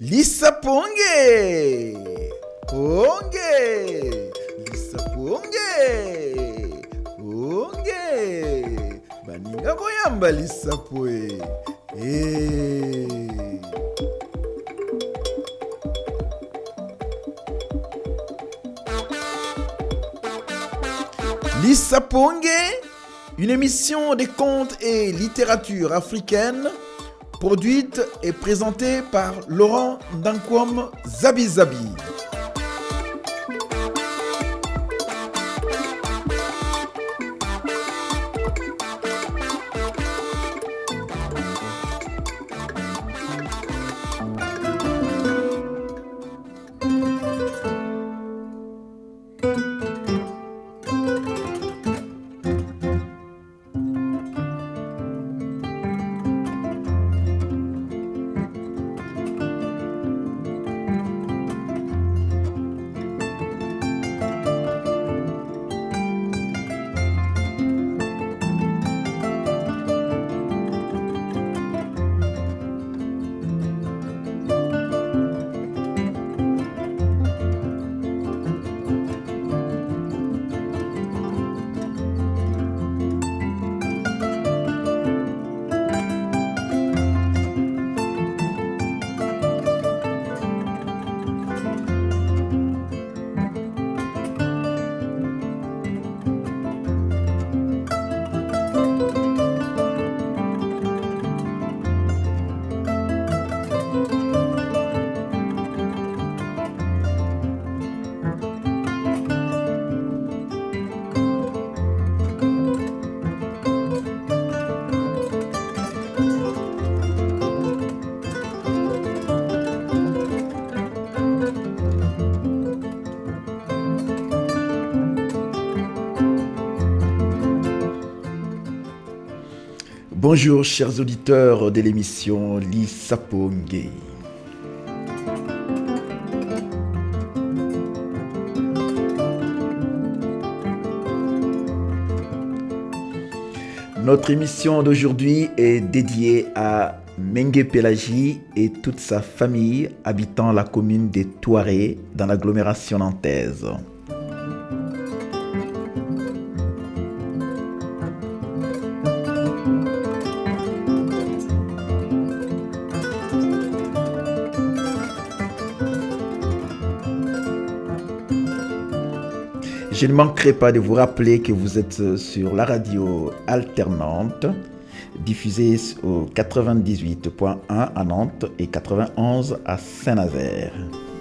Lisa Ponge! Ponge! Lisa Ponge! Ponge! Baninga boyamba Lisa Poe! Hey! Lisa Ponge, une émission des contes et littérature africaine, produite et présentée par Laurent Dankwom Zabi. Bonjour chers auditeurs de l'émission Lisa Ponge. Notre émission d'aujourd'hui est dédiée à Mengue Pelagi et toute sa famille habitant la commune des Touareg dans l'agglomération nantaise. Je ne manquerai pas de vous rappeler que vous êtes sur la radio alternante, diffusée au 98.1 à Nantes et 91 à Saint-Nazaire.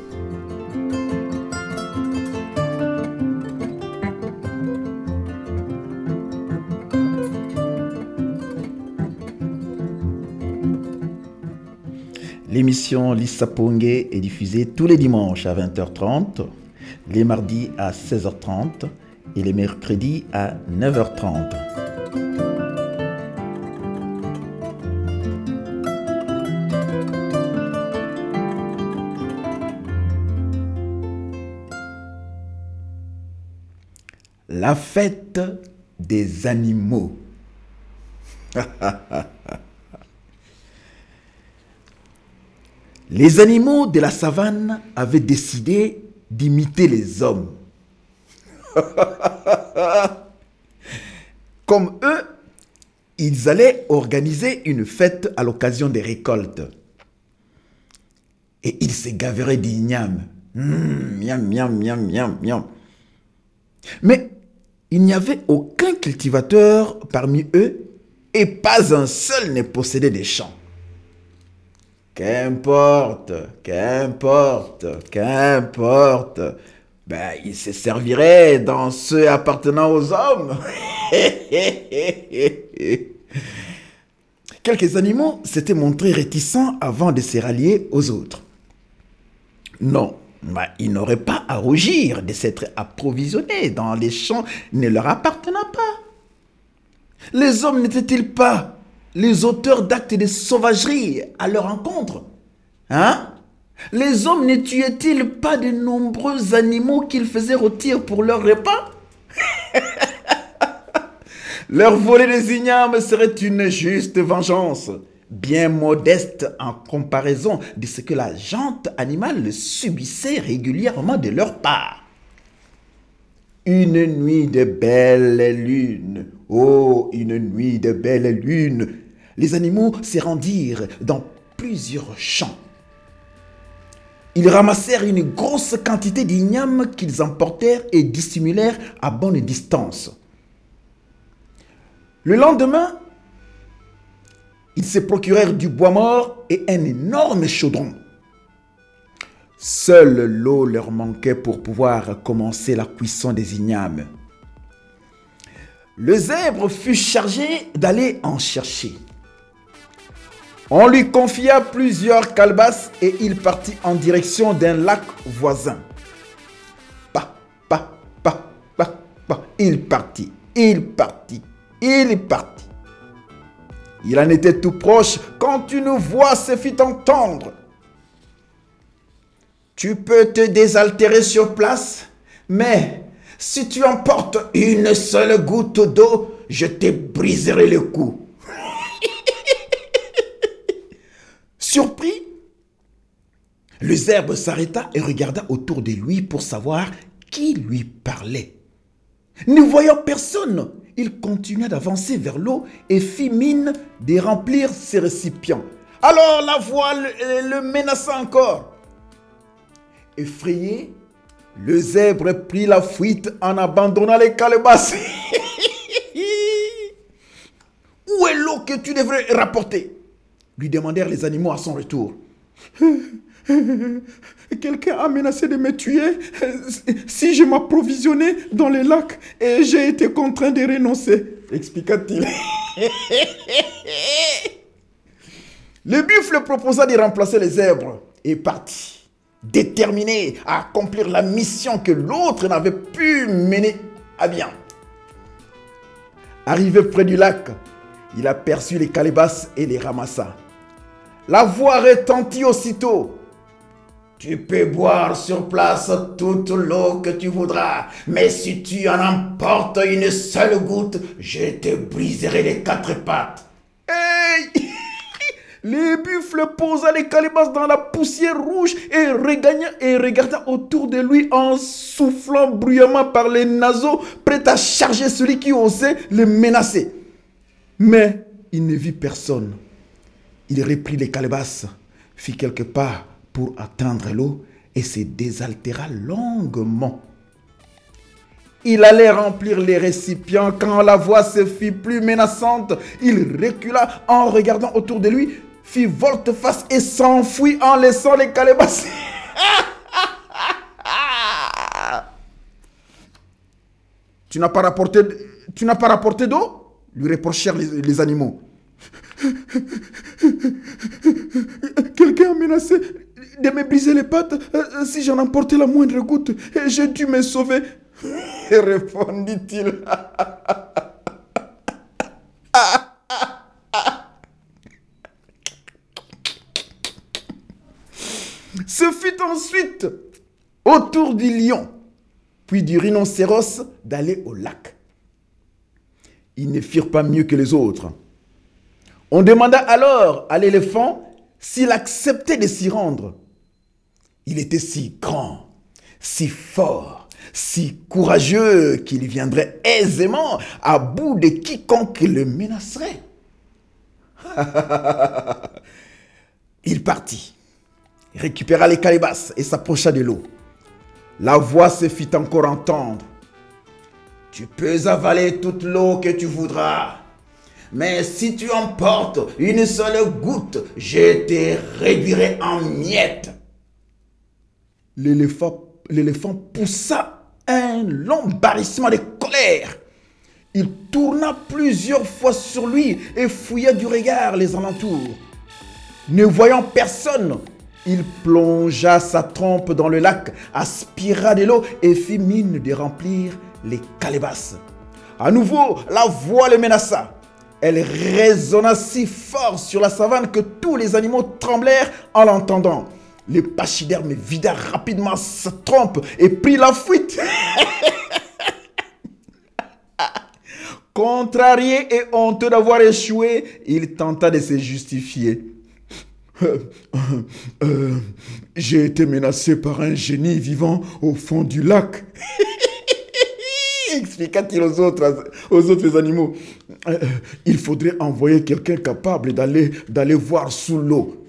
L'émission Lisa Ponge est diffusée tous les dimanches à 20h30. Les mardis à 16h30 et les mercredis à 9h30. La fête des animaux. Les animaux de la savane avaient décidé d'imiter les hommes. Comme eux, ils allaient organiser une fête à l'occasion des récoltes. Et ils se gaveraient d'igname. Miam, miam, miam, miam, miam. Mais il n'y avait aucun cultivateur parmi eux et pas un seul ne possédait des champs. Qu'importe. Il se servirait dans ceux appartenant aux hommes. Quelques animaux s'étaient montrés réticents avant de se rallier aux autres. Non, ils n'auraient pas à rougir de s'être approvisionnés dans les champs ne leur appartenant pas. Les hommes n'étaient-ils pas les auteurs d'actes de sauvagerie à leur encontre? Les hommes ne tuaient-ils pas de nombreux animaux qu'ils faisaient rôtir pour leur repas? Leur voler des ignames serait une juste vengeance. bien modeste en comparaison de ce que la gente animale subissait régulièrement de leur part. Une nuit de belle lune, oh, une nuit de belle lune, les animaux se rendirent dans plusieurs champs. Ils ramassèrent une grosse quantité d'ignames qu'ils emportèrent et dissimulèrent à bonne distance. Le lendemain, ils se procurèrent du bois mort et un énorme chaudron. Seule l'eau leur manquait pour pouvoir commencer la cuisson des ignames. Le zèbre fut chargé d'aller en chercher. On lui confia plusieurs calebasses et il partit en direction d'un lac voisin. Il partit. Il en était tout proche quand une voix se fit entendre. Tu peux te désaltérer sur place, mais si tu emportes une seule goutte d'eau, je te briserai le cou. Surpris, le zèbre s'arrêta et regarda autour de lui pour savoir qui lui parlait. Ne voyant personne, il continua d'avancer vers l'eau et fit mine de remplir ses récipients. Alors la voix le menaça encore. Effrayé, le zèbre prit la fuite en abandonnant les calebasses. Où est l'eau que tu devrais rapporter? Lui demandèrent les animaux à son retour. Quelqu'un a menacé de me tuer si je m'approvisionnais dans les lacs et j'ai été contraint de renoncer, expliqua-t-il. Le buffle proposa de remplacer les zèbres et partit, déterminé à accomplir la mission que l'autre n'avait pu mener à bien. Arrivé près du lac, il aperçut les calebasses et les ramassa. La voix retentit aussitôt. Tu peux boire sur place toute l'eau que tu voudras, mais si tu en emportes une seule goutte, je te briserai les quatre pattes. Hey! Le buffle posa les calebasses dans la poussière rouge et regarda autour de lui en soufflant bruyamment par les naseaux, prêt à charger celui qui osait le menacer. Mais il ne vit personne. Il reprit les calebasses, fit quelques pas pour atteindre l'eau et se désaltéra longuement. Il allait remplir les récipients quand la voix se fit plus menaçante. Il recula en regardant autour de lui, fit volte-face et s'enfuit en laissant les calebasses. Tu n'as pas rapporté d'eau? Lui reprochèrent les animaux. Quelqu'un a menacé de me briser les pattes si j'en emportais la moindre goutte. Et j'ai dû me sauver, répondit-il. Ce fut ensuite au tour du lion, puis du rhinocéros d'aller au lac. Ils ne firent pas mieux que les autres. On demanda alors à l'éléphant s'il acceptait de s'y rendre. Il était si grand, si fort, si courageux qu'il viendrait aisément à bout de quiconque le menacerait. Il partit, récupéra les calebasses et s'approcha de l'eau. La voix se fit encore entendre. Tu peux avaler toute l'eau que tu voudras. Mais si tu emportes une seule goutte, je te réduirai en miettes. L'éléphant poussa un long barrissement de colère. Il tourna plusieurs fois sur lui et fouilla du regard les alentours. Ne voyant personne, il plongea sa trompe dans le lac, aspira de l'eau et fit mine de remplir les calebasses. À nouveau, la voix le menaça. Elle résonna si fort sur la savane que tous les animaux tremblèrent en l'entendant. Le pachyderme vida rapidement sa trompe et prit la fuite. Contrarié et honteux d'avoir échoué, il tenta de se justifier. J'ai été menacé par un génie vivant au fond du lac. Expliqua-t-il aux autres animaux. Il faudrait envoyer quelqu'un capable d'aller voir sous l'eau.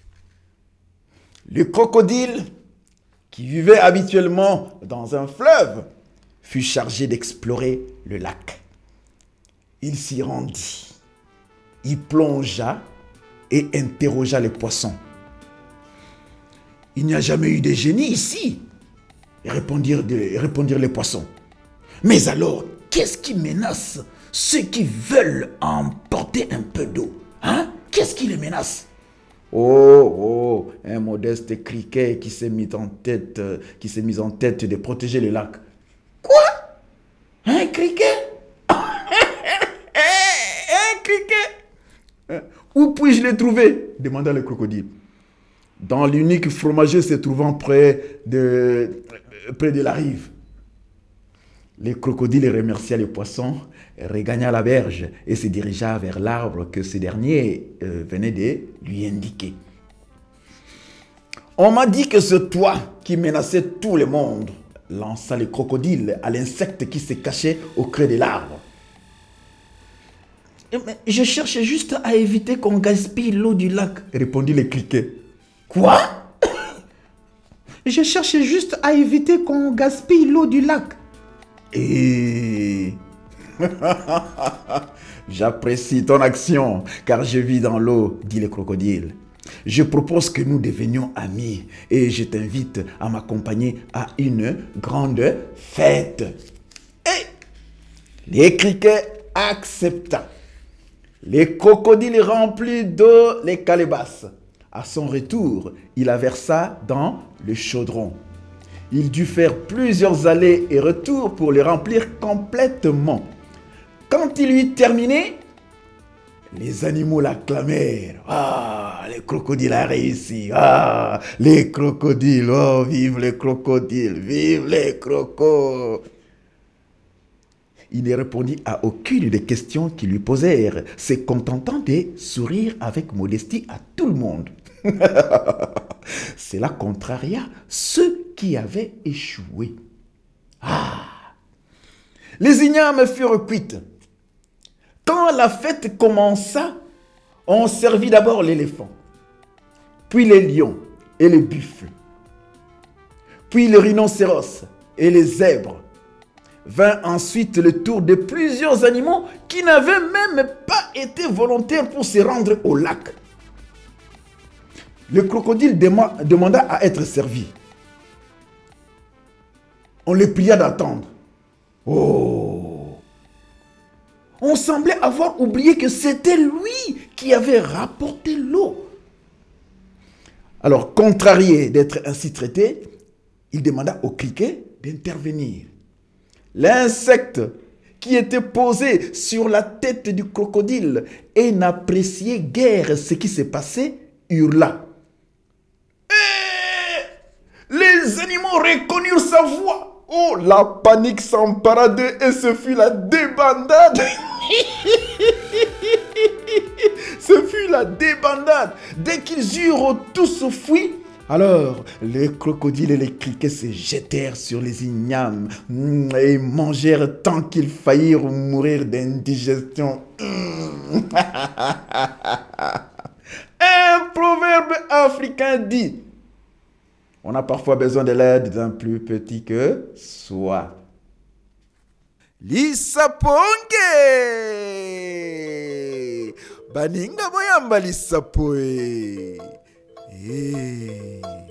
Le crocodile, qui vivait habituellement dans un fleuve, fut chargé d'explorer le lac. Il s'y rendit. Il plongea et interrogea les poissons. Il n'y a jamais eu de génie ici, répondirent les poissons. Mais alors, qu'est-ce qui menace ceux qui veulent emporter un peu d'eau? Hein? Qu'est-ce qui les menace? Oh, un modeste criquet qui s'est mis en tête de protéger le lac. Quoi? Un criquet? Un criquet? Où puis-je les trouver? Demanda le crocodile. Dans l'unique fromager se trouvant près de la rive. Le crocodile remercia les poissons, regagna la berge et se dirigea vers l'arbre que ce dernier venait de lui indiquer. On m'a dit que c'est toi qui menaçais tout le monde, lança le crocodile à l'insecte qui se cachait au creux de l'arbre. Je cherche juste à éviter qu'on gaspille l'eau du lac, répondit le criquet. Quoi? Je cherche juste à éviter qu'on gaspille l'eau du lac. Et j'apprécie ton action, car je vis dans l'eau, dit le crocodile. Je propose que nous devenions amis et je t'invite à m'accompagner à une grande fête. Et les criquets accepta. Le crocodile remplit d'eau les calebasses. À son retour, il la versa dans le chaudron. Il dut faire plusieurs allers et retours pour les remplir complètement. Quand il eut terminé, les animaux l'acclamèrent. Ah, le crocodile a réussi. Ah, les crocodiles. Oh, vive les crocodiles. Vive les crocos. Il ne répondit à aucune des questions qu'ils lui posèrent, se contentant de sourire avec modestie à tout le monde. Cela contraria ceux qui avaient échoué. Ah! Les ignames furent cuites. Quand la fête commença, on servit d'abord l'éléphant, puis les lions et les buffles, puis les rhinocéros et les zèbres. Vint ensuite le tour de plusieurs animaux qui n'avaient même pas été volontaires pour se rendre au lac. Le crocodile demanda à être servi. On le pria d'attendre. Oh! On semblait avoir oublié que c'était lui qui avait rapporté l'eau. Alors, contrarié d'être ainsi traité, il demanda au criquet d'intervenir. L'insecte qui était posé sur la tête du crocodile et n'appréciait guère ce qui se passait, hurla. Les animaux reconnurent sa voix. Oh, la panique s'empara d'eux et ce fut la débandade. Ce fut la débandade. Dès qu'ils eurent tous fui, alors les crocodiles et les criquets se jetèrent sur les ignames et mangèrent tant qu'ils faillirent mourir d'indigestion. Un proverbe africain dit: on a parfois besoin de l'aide d'un plus petit que soi. Lisaponge! Baninga boyamba lisapoe.